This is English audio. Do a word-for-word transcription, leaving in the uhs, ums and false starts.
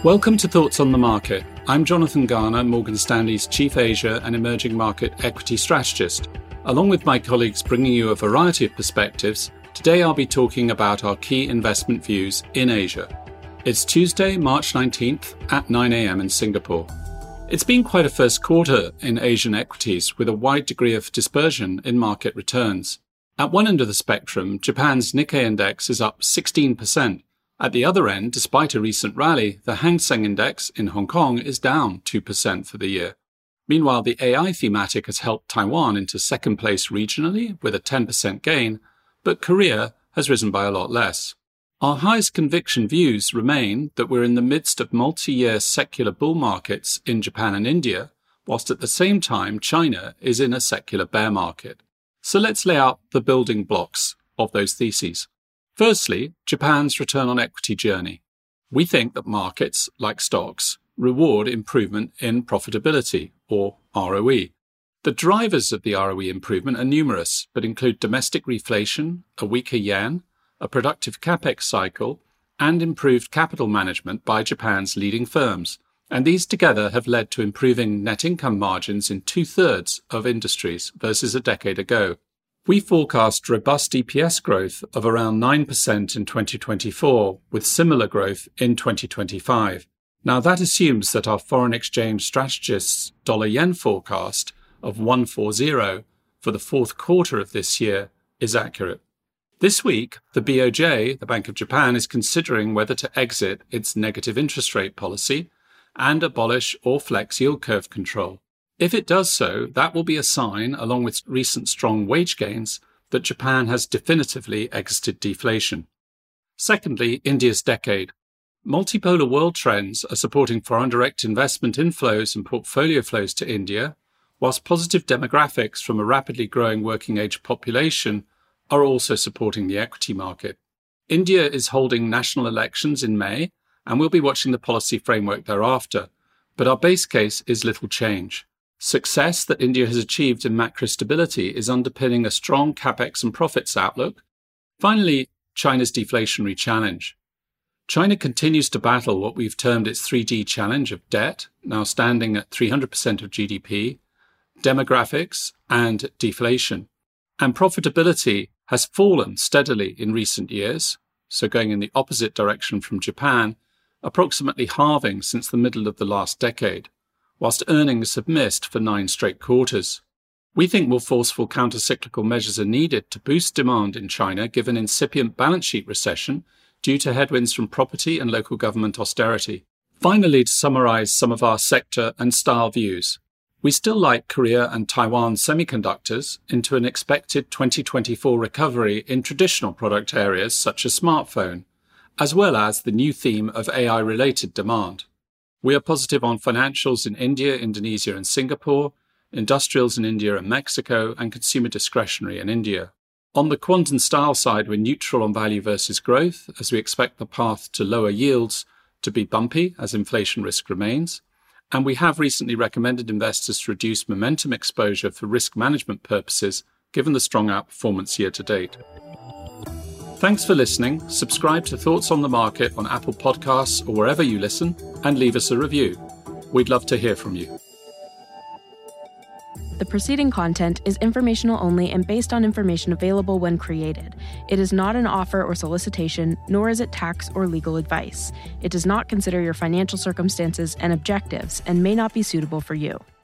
Welcome to Thoughts on the Market. I'm Jonathan Garner, Morgan Stanley's Chief Asia and Emerging Market Equity Strategist. Along with my colleagues bringing you a variety of perspectives, today I'll be talking about our key investment views in Asia. It's Tuesday, March nineteenth at nine a.m. in Singapore. It's been quite a first quarter in Asian equities with a wide degree of dispersion in market returns. At one end of the spectrum, Japan's Nikkei index is up sixteen percent. At the other end, despite a recent rally, the Hang Seng Index in Hong Kong is down two percent for the year. Meanwhile, the A I thematic has helped Taiwan into second place regionally with a ten percent gain, but Korea has risen by a lot less. Our highest conviction views remain that we're in the midst of multi-year secular bull markets in Japan and India, whilst at the same time China is in a secular bear market. So let's lay out the building blocks of those theses. Firstly, Japan's return on equity journey. We think that markets, like stocks, reward improvement in profitability, or R O E. The drivers of the R O E improvement are numerous, but include domestic reflation, a weaker yen, a productive capex cycle, and improved capital management by Japan's leading firms. And these together have led to improving net income margins in two-thirds of industries versus a decade ago. We forecast robust E P S growth of around nine percent in twenty twenty-four, with similar growth in twenty twenty-five. Now that assumes that our foreign exchange strategist's dollar-yen forecast of one forty for the fourth quarter of this year is accurate. This week, the B O J, the Bank of Japan, is considering whether to exit its negative interest rate policy and abolish or flex yield curve control. If it does so, that will be a sign, along with recent strong wage gains, that Japan has definitively exited deflation. Secondly, India's decade. Multipolar world trends are supporting foreign direct investment inflows and portfolio flows to India, whilst positive demographics from a rapidly growing working-age population are also supporting the equity market. India is holding national elections in May, and we'll be watching the policy framework thereafter. But our base case is little change. Success that India has achieved in macro stability is underpinning a strong capex and profits outlook. Finally, China's deflationary challenge. China continues to battle what we've termed its three D challenge of debt, now standing at three hundred percent of G D P, demographics, and deflation. And profitability has fallen steadily in recent years, so going in the opposite direction from Japan, approximately halving since the middle of the last decade, whilst earnings have missed for nine straight quarters. We think more forceful counter-cyclical measures are needed to boost demand in China given incipient balance sheet recession due to headwinds from property and local government austerity. Finally, to summarise some of our sector and style views. We still like Korea and Taiwan semiconductors into an expected twenty twenty-four recovery in traditional product areas such as smartphone, as well as the new theme of A I-related demand. We are positive on financials in India, Indonesia and Singapore, industrials in India and Mexico, and consumer discretionary in India. On the quant and style side, we're neutral on value versus growth, as we expect the path to lower yields to be bumpy as inflation risk remains. And we have recently recommended investors to reduce momentum exposure for risk management purposes, given the strong outperformance year to date. Thanks for listening. Subscribe to Thoughts on the Market on Apple Podcasts or wherever you listen, and leave us a review. We'd love to hear from you. The preceding content is informational only and based on information available when created. It is not an offer or solicitation, nor is it tax or legal advice. It does not consider your financial circumstances and objectives and may not be suitable for you.